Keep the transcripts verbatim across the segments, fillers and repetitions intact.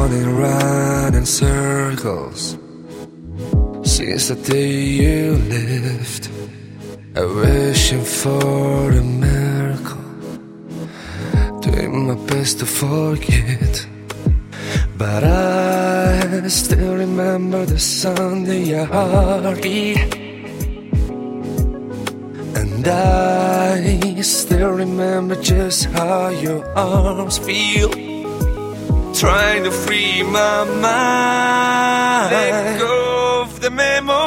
running round in circles since the day you left, wishing for a miracle, doing my best to forget. But I still remember the sound of your heartbeat, and I still remember just how your arms feel, trying to free my mind, let go of the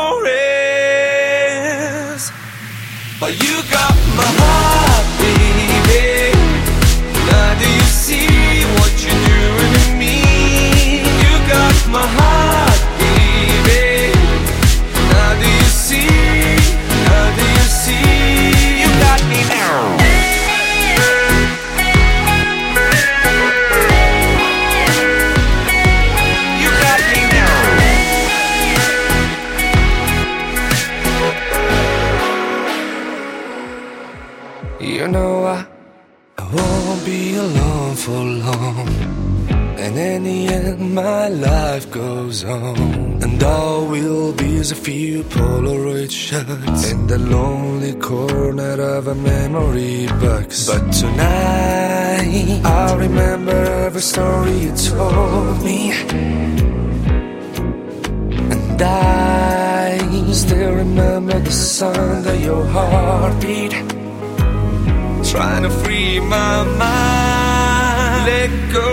memories. But you got my heart, baby. Now do you see what you're doing to me? You got my heart, baby. Now do you see? Now do you see? You got me now. You got me now. You know I, I won't be alone for long, and in the end my life goes on, and all will be is a few Polaroid shots in the lonely corner of a memory box. But tonight I'll remember every story you told me, and I still remember the sound of your heartbeat, trying to free my mind, let go